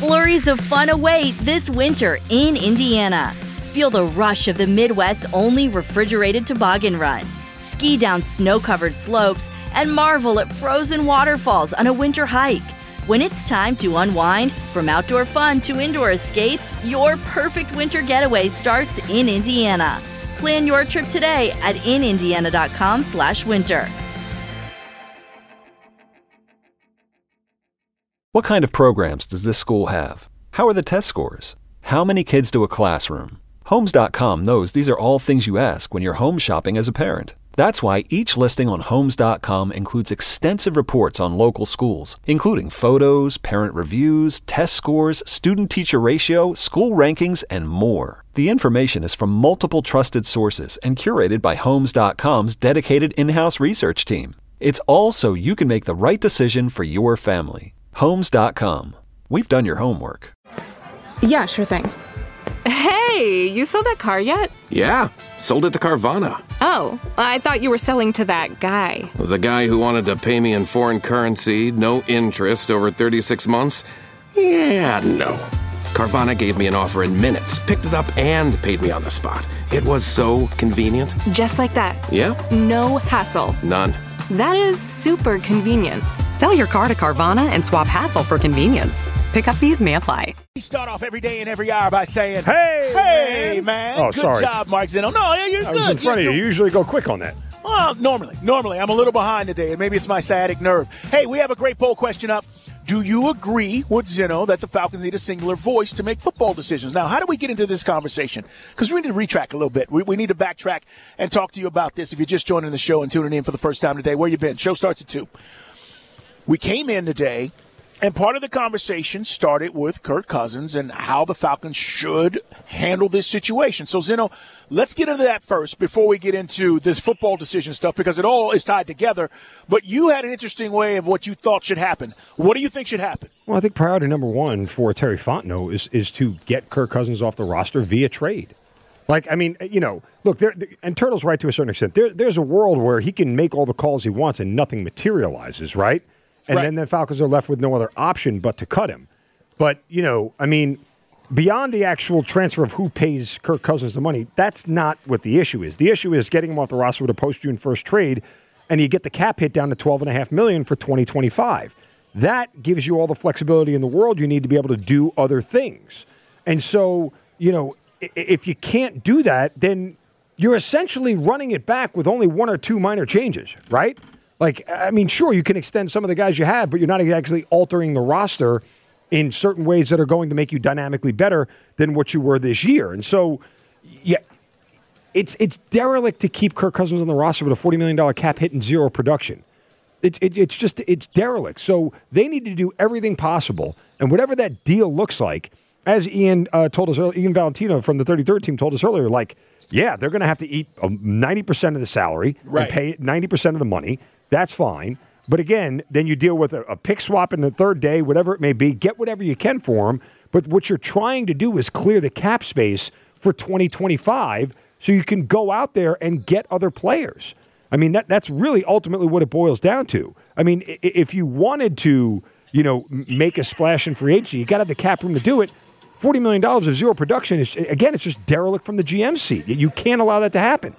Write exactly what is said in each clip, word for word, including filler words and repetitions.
Flurries of fun await this winter in Indiana. Feel the rush of the Midwest's only refrigerated toboggan run. Ski down snow-covered slopes and marvel at frozen waterfalls on a winter hike. When it's time to unwind, from outdoor fun to indoor escapes, your perfect winter getaway starts in Indiana. Plan your trip today at in indiana dot com slash winter. What kind of programs does this school have? How are the test scores? How many kids do a classroom? Homes dot com knows these are all things you ask when you're home shopping as a parent. That's why each listing on Homes dot com includes extensive reports on local schools, including photos, parent reviews, test scores, student-teacher ratio, school rankings, and more. The information is from multiple trusted sources and curated by Homes dot com's dedicated in-house research team. It's all so you can make the right decision for your family. Homes dot com. We've done your homework. Yeah, sure thing. Hey, you sold that car yet? Yeah, sold it to Carvana. Oh, I thought you were selling to that guy. The guy who wanted to pay me in foreign currency, no interest, over thirty-six months? Yeah, no. Carvana gave me an offer in minutes, picked it up, and paid me on the spot. It was so convenient. Just like that. Yeah? No hassle. None. That is super convenient. Sell your car to Carvana and swap hassle for convenience. Pickup fees may apply. We start off every day and every hour by saying, Hey, hey, man. man. Oh, good sorry. job, Mark Zeno. No, you're I good. was in front you're, of you. You usually go quick on that. Well, normally. Normally. I'm a little behind today, and maybe it's my sciatic nerve. Hey, we have a great poll question up. Do you agree with Zeno that the Falcons need a singular voice to make football decisions? Now, how do we get into this conversation? Because we need to retrack a little bit. We, we need to backtrack and talk to you about this. If you're just joining the show and tuning in for the first time today, where you been? Show starts at two. We came in today, and part of the conversation started with Kirk Cousins and how the Falcons should handle this situation. So, Zeno, let's get into that first before we get into this football decision stuff, because it all is tied together. But you had an interesting way of what you thought should happen. What do you think should happen? Well, I think priority number one for Terry Fontenot is is to get Kirk Cousins off the roster via trade. Like, I mean, you know, look, there, and Turtle's right to a certain extent. There, there's a world where he can make all the calls he wants and nothing materializes, right? And right. then the Falcons are left with no other option but to cut him. But, you know, I mean, beyond the actual transfer of who pays Kirk Cousins the money, that's not what the issue is. The issue is getting him off the roster with a post-June first trade, and you get the cap hit down to twelve point five million dollars for twenty twenty-five. That gives you all the flexibility in the world you need to be able to do other things. And so, you know, if you can't do that, then you're essentially running it back with only one or two minor changes, right? Like, I mean, sure, you can extend some of the guys you have, but you're not actually altering the roster in certain ways that are going to make you dynamically better than what you were this year. And so, yeah, it's it's derelict to keep Kirk Cousins on the roster with a forty million dollars cap hit and zero production. It, it, it's just, it's derelict. So they need to do everything possible, and whatever that deal looks like, as Ian uh, told us earlier, Ian Valentino from the thirty-third team told us earlier, like, yeah, they're going to have to eat ninety percent of the salary right. and pay ninety percent of the money. That's fine. But again, then you deal with a, a pick swap in the third day, whatever it may be. Get whatever you can for him. But what you're trying to do is clear the cap space for twenty twenty-five so you can go out there and get other players. I mean, that that's really ultimately what it boils down to. I mean, if you wanted to, you know, make a splash in free agency, you got to have the cap room to do it. forty million dollars of zero production is, again, it's just derelict from the G M seat. You can't allow that to happen.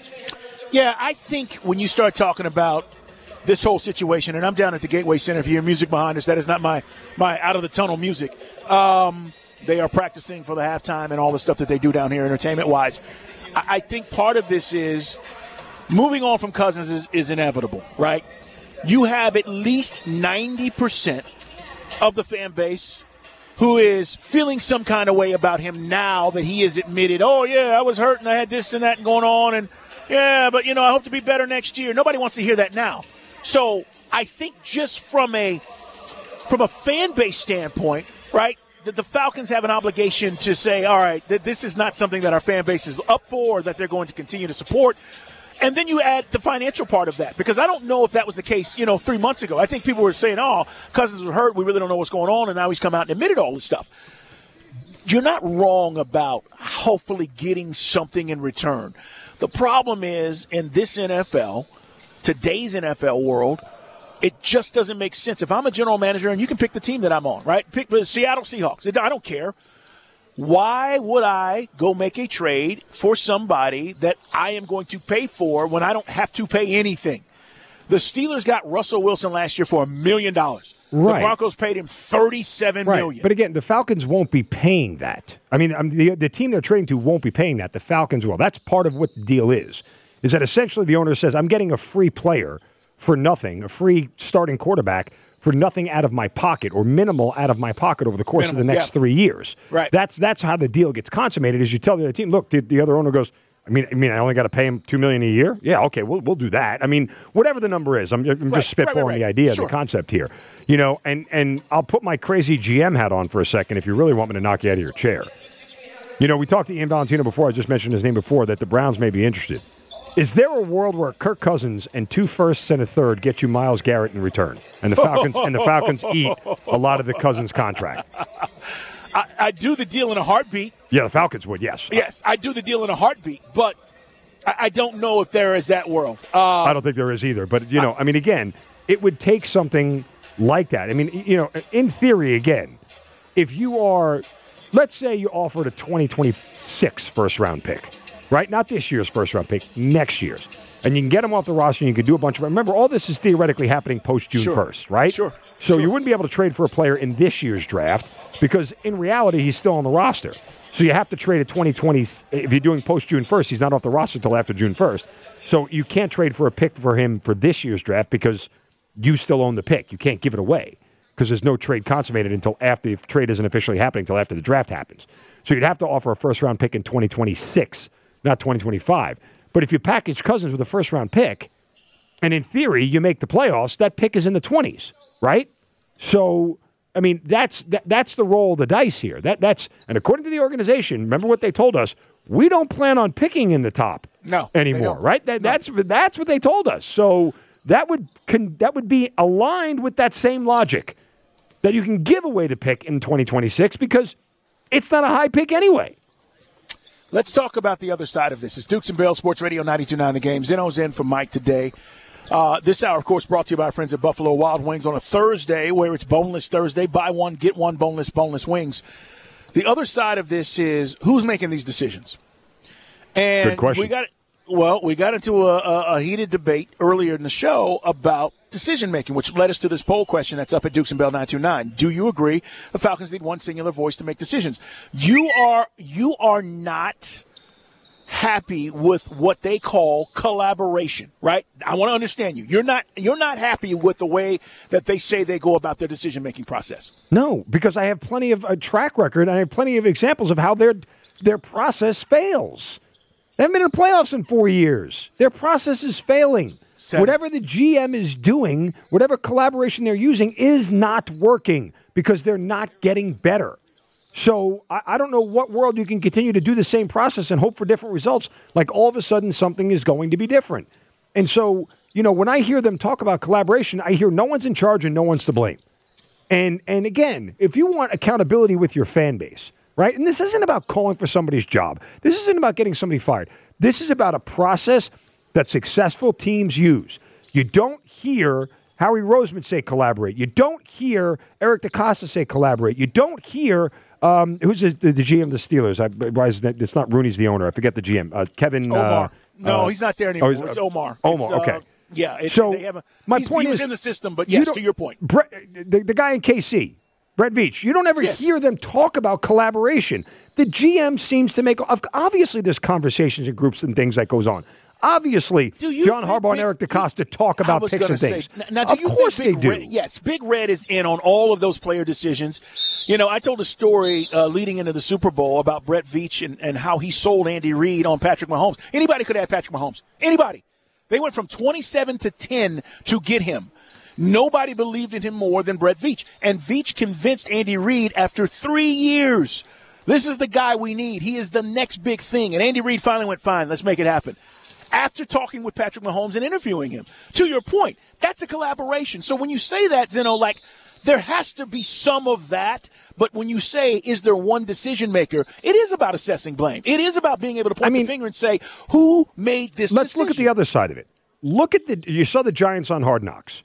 Yeah, I think when you start talking about this whole situation, and I'm down at the Gateway Center, if you hear music behind us, that is not my, my out-of-the-tunnel music. Um, they are practicing for the halftime and all the stuff that they do down here entertainment-wise. I, I think part of this is moving on from Cousins is, is inevitable, right? You have at least ninety percent of the fan base who is feeling some kind of way about him now that he has admitted, oh, yeah, I was hurt and I had this and that going on, and yeah, but, you know, I hope to be better next year. Nobody wants to hear that now. So I think just from a from a fan base standpoint, right, that the Falcons have an obligation to say, all right, that this is not something that our fan base is up for or that they're going to continue to support. And then you add the financial part of that, because I don't know if that was the case, you know, three months ago. I think people were saying, oh, Cousins was hurt. We really don't know what's going on. And now he's come out and admitted all this stuff. You're not wrong about hopefully getting something in return. The problem is, in this N F L, today's N F L world, It just doesn't make sense. If I'm a general manager, and you can pick the team that I'm on, right? Pick the Seattle Seahawks. I don't care. Why would I go make a trade for somebody that I am going to pay for when I don't have to pay anything? The Steelers got Russell Wilson last year for a million dollars. Right. The Broncos paid him thirty-seven right. million dollars. But again, the Falcons won't be paying that. I mean, um, the the team they're trading to won't be paying that. The Falcons will. That's part of what the deal is. Is that essentially the owner says, I'm getting a free player for nothing, a free starting quarterback for nothing out of my pocket, or minimal out of my pocket over the course Minimal, of the next yeah. three years. Right. That's that's how the deal gets consummated. Is you tell the other team, look, the, the other owner goes, I mean, I mean, I only got to pay him two million dollars a year. Yeah, okay, we'll we'll do that. I mean, whatever the number is, I'm, I'm right, just spitballing right, right, right. the idea, sure. the concept here. You know, and and I'll put my crazy G M hat on for a second if you really want me to knock you out of your chair. You know, we talked to Ian Valentino before. I just mentioned his name before, that the Browns may be interested. Is there a world where Kirk Cousins and two firsts and a third get you Myles Garrett in return, and the Falcons and the Falcons eat a lot of the Cousins contract? I, I do the deal in a heartbeat. Yeah, the Falcons would. Yes. Yes, I do the deal in a heartbeat, but I, I don't know if there is that world. Um, I don't think there is either. But you know, I mean, again, it would take something like that. I mean, you know, in theory, again, if you are, let's say you offered a twenty twenty-six first round pick. Right? Not this year's first-round pick, next year's. And you can get him off the roster, and you can do a bunch of... Remember, all this is theoretically happening post-June sure. first, right? Sure. So sure. you wouldn't be able to trade for a player in this year's draft because, in reality, he's still on the roster. So you have to trade a twenty twenty... If you're doing post-June first, he's not off the roster until after June first. So you can't trade for a pick for him for this year's draft because you still own the pick. You can't give it away because there's no trade consummated until after the trade isn't officially happening, until after the draft happens. So you'd have to offer a first-round pick in twenty twenty-six, not twenty twenty-five. But if you package Cousins with a first-round pick, and in theory you make the playoffs, that pick is in the twenties, right? So, I mean, that's that, that's the roll of the dice here. That that's and according to the organization, remember what they told us, we don't plan on picking in the top no, anymore, right? That, no. That's that's what they told us. So that would con, that would be aligned with that same logic that you can give away the pick in twenty twenty-six because it's not a high pick anyway. Let's talk about the other side of this. It's Dukes and Bell, Sports Radio ninety-two point nine The Game. Zeno's in for Mike today. Uh, this hour, of course, brought to you by our friends at Buffalo Wild Wings on a Thursday where it's Boneless Thursday. Buy one, get one boneless, boneless wings. The other side of this is who's making these decisions? And Good question. We got, well, we got into a, a, a heated debate earlier in the show about decision-making, which led us to this poll question that's up at Dukes and Bell nine two nine. Do you agree the Falcons need one singular voice to make decisions? You are you are not happy with what they call collaboration, right? I want to understand you. You're not you're not happy with the way that they say they go about their decision-making process. No, because I have plenty of a track record and I have plenty of examples of how their their process fails. They haven't been in the playoffs in four years. Their process is failing. Seven. Whatever the G M is doing, whatever collaboration they're using is not working because they're not getting better. So I, I don't know what world you can continue to do the same process and hope for different results, like all of a sudden something is going to be different. And so, you know, when I hear them talk about collaboration, I hear no one's in charge and no one's to blame. And and again, if you want accountability with your fan base, right? And this isn't about calling for somebody's job. This isn't about getting somebody fired. This is about a process that successful teams use. You don't hear Howie Roseman say collaborate. You don't hear Eric DeCosta say collaborate. You don't hear, um, who's the, the, the G M of the Steelers? I, why is that, it's not Rooney's the owner. I forget the G M. Uh, Kevin. Omar. Uh, no, uh, he's not there anymore. Oh, it's Omar. Omar, it's, okay. Uh, yeah. It's, so they have a, my he's, point he was is, in the system, but you yes, to your point. Brett, the, the guy in K C, Brett Veach, you don't ever Yes. hear them talk about collaboration. The G M seems to make, obviously there's conversations in groups and things that goes on. Obviously, John Harbaugh Big, and Eric DeCosta talk about picks and things. Say, now, do of you course think they Big do. Red, yes, Big Red is in on all of those player decisions. You know, I told a story uh, leading into the Super Bowl about Brett Veach and, and how he sold Andy Reid on Patrick Mahomes. Anybody could have Patrick Mahomes. Anybody. They went from twenty-seven to ten to get him. Nobody believed in him more than Brett Veach. And Veach convinced Andy Reid after three years, this is the guy we need. He is the next big thing. And Andy Reid finally went, fine, let's make it happen. After talking with Patrick Mahomes and interviewing him. To your point, that's a collaboration. So when you say that, Zeno, like, there has to be some of that. But when you say, is there one decision maker, it is about assessing blame. It is about being able to point I mean, the finger and say, who made this let's decision? look at the other side of it. Look at the, you saw the Giants on Hard Knocks.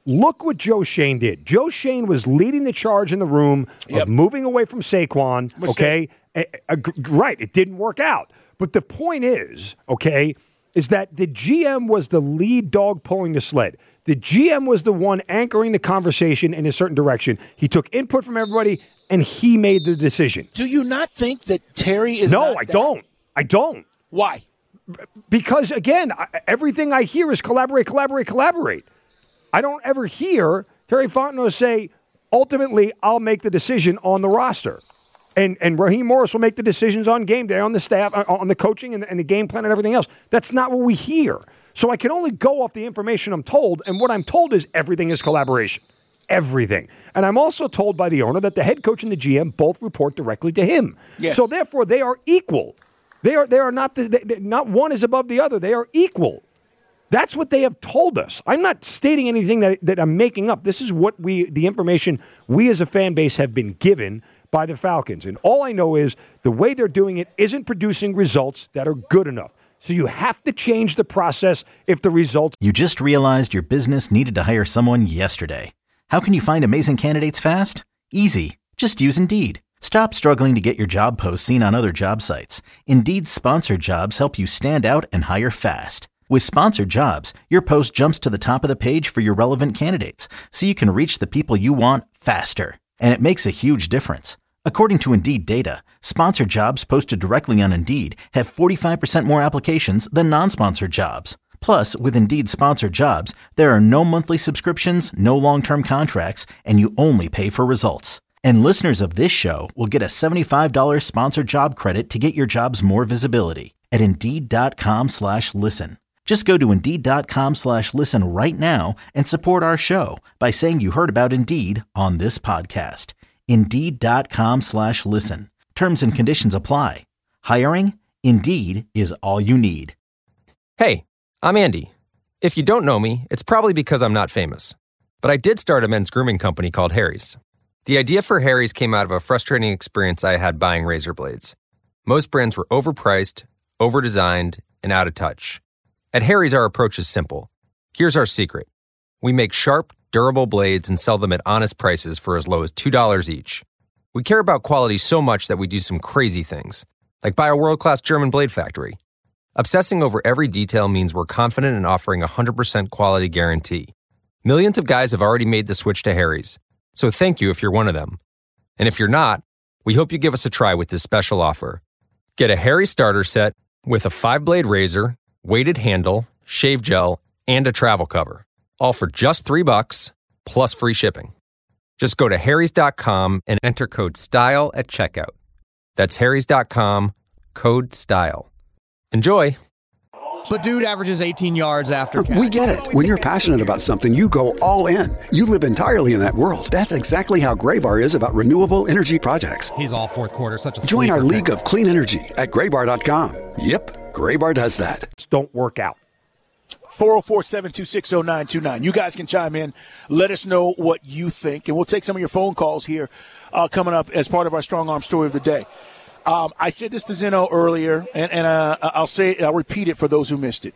look what Joe Shane did. Joe Shane was leading the charge in the room Yep. of moving away from Saquon, Mistake. okay? A- a- right, it didn't work out. But the point is, okay, is that the G M was the lead dog pulling the sled. The G M was the one anchoring the conversation in a certain direction. He took input from everybody, and he made the decision. Do you not think that Terry is No, not I that- don't. I don't. Why? Because, again, I- everything I hear is collaborate, collaborate, collaborate. I don't ever hear Terry Fontenot say, ultimately, I'll make the decision on the roster. And and Raheem Morris will make the decisions on game day, on the staff, on the coaching and, and the game plan and everything else. That's not what we hear. So I can only go off the information I'm told, and what I'm told is everything is collaboration. Everything. And I'm also told by the owner that the head coach and the G M both report directly to him. Yes. So therefore, they are equal. They are they are not the, they, not one is above the other. They are equal. That's what they have told us. I'm not stating anything that that I'm making up. This is what we the information we as a fan base have been given by the Falcons. And all I know is the way they're doing it isn't producing results that are good enough. So you have to change the process if the results. You just realized your business needed to hire someone yesterday. How can you find amazing candidates fast? Easy. Just use Indeed. Stop struggling to get your job posts seen on other job sites. Indeed's sponsored jobs help you stand out and hire fast. With sponsored jobs, your post jumps to the top of the page for your relevant candidates, so you can reach the people you want faster. And it makes a huge difference. According to Indeed data, sponsored jobs posted directly on Indeed have forty-five percent more applications than non-sponsored jobs. Plus, with Indeed sponsored jobs, there are no monthly subscriptions, no long-term contracts, and you only pay for results. And listeners of this show will get a seventy-five dollars sponsored job credit to get your jobs more visibility at Indeed.com slash listen. Just go to Indeed.com slash listen right now and support our show by saying you heard about Indeed on this podcast. Indeed.com slash listen. Terms and conditions apply. Hiring? Indeed is all you need. Hey, I'm Andy. If you don't know me, it's probably because I'm not famous. But I did start a men's grooming company called Harry's. The idea for Harry's came out of a frustrating experience I had buying razor blades. Most brands were overpriced, overdesigned, and out of touch. At Harry's, our approach is simple. Here's our secret. We make sharp, durable blades and sell them at honest prices for as low as two dollars each. We care about quality so much that we do some crazy things, like buy a world-class German blade factory. Obsessing over every detail means we're confident in offering a one hundred percent quality guarantee. Millions of guys have already made the switch to Harry's, so thank you if you're one of them. And if you're not, we hope you give us a try with this special offer. Get a Harry's starter set with a five-blade razor, weighted handle, shave gel, and a travel cover. All for just three bucks, plus free shipping. Just go to harrys dot com and enter code STYLE at checkout. That's harrys dot com, code STYLE. Enjoy! But dude averages eighteen yards after catch. We get it. When you're passionate about something, you go all in. You live entirely in that world. That's exactly how Graybar is about renewable energy projects. He's all fourth quarter, such a Join our sleeper league pick. of clean energy at graybar dot com. Yep, Graybar does that. Don't work out. four oh four, seven two six, oh nine two nine. You guys can chime in. Let us know what you think. And we'll take some of your phone calls here uh, coming up as part of our Strong Arm Story of the Day. Um, I said this to Zeno earlier, and, and uh, I'll say it, I'll repeat it for those who missed it.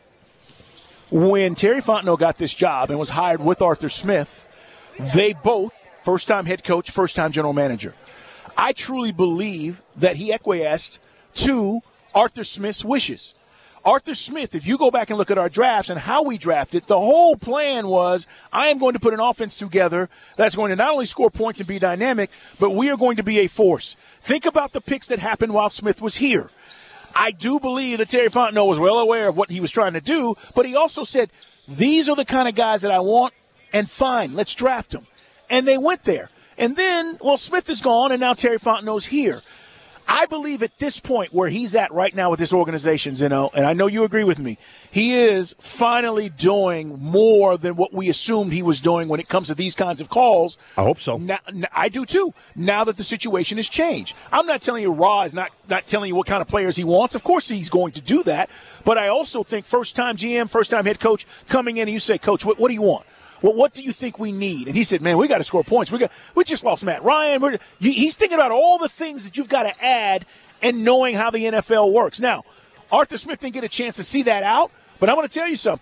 When Terry Fontenot got this job and was hired with Arthur Smith, they both, first-time head coach, first-time general manager. I truly believe that he acquiesced to Arthur Smith's wishes. Arthur Smith, if you go back and look at our drafts and how we drafted, the whole plan was I am going to put an offense together that's going to not only score points and be dynamic, but we are going to be a force. Think about the picks that happened while Smith was here. I do believe that Terry Fontenot was well aware of what he was trying to do, but he also said, these are the kind of guys that I want, and fine, let's draft them. And they went there. And then, well, Smith is gone, and now Terry Fontenot's here. I believe at this point where he's at right now with this organization, Zeno, and I know you agree with me, he is finally doing more than what we assumed he was doing when it comes to these kinds of calls. I hope so. Now, I do too, now that the situation has changed. I'm not telling you Ra is not, not telling you what kind of players he wants. Of course he's going to do that. But I also think first-time G M, first-time head coach coming in and you say, Coach, what, what do you want? Well, what do you think we need? And he said, man, we got to score points. We got, we just lost Matt Ryan. We're, he's thinking about all the things that you've got to add and knowing how the N F L works. Now, Arthur Smith didn't get a chance to see that out, but I'm going to tell you something.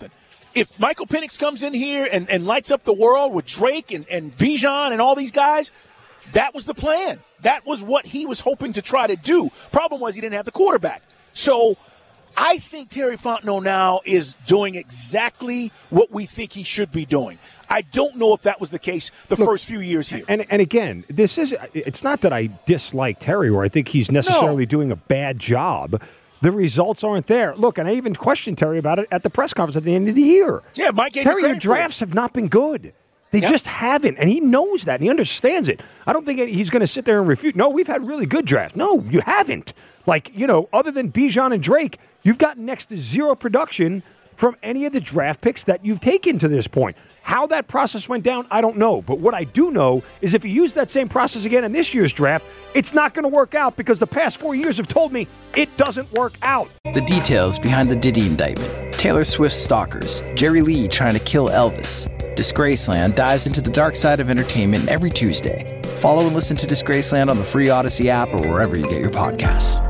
if Michael Penix comes in here and, and lights up the world with Drake and, and Bijan and all these guys, that was the plan. That was what he was hoping to try to do. Problem was he didn't have the quarterback. So I think Terry Fontenot now is doing exactly what we think he should be doing. I don't know if that was the case the Look, first few years here. And and again, this is it's not that I dislike Terry or I think he's necessarily no. doing a bad job. The results aren't there. Look, and I even questioned Terry about it at the press conference at the end of the year. Yeah, Mike gave Terry, you your drafts have not been good. They yep. just haven't, and he knows that, and he understands it. I don't think he's going to sit there and refute. No, we've had really good drafts. No, you haven't. Like, you know, other than Bijan and Drake, you've gotten next to zero production from any of the draft picks that you've taken to this point. How that process went down, I don't know. But what I do know is if you use that same process again in this year's draft, it's not going to work out because the past four years have told me it doesn't work out. The details behind the Diddy indictment. Taylor Swift's stalkers. Jerry Lee trying to kill Elvis. Disgraceland dives into the dark side of entertainment every Tuesday. Follow and listen to Disgraceland on the free Odyssey app or wherever you get your podcasts.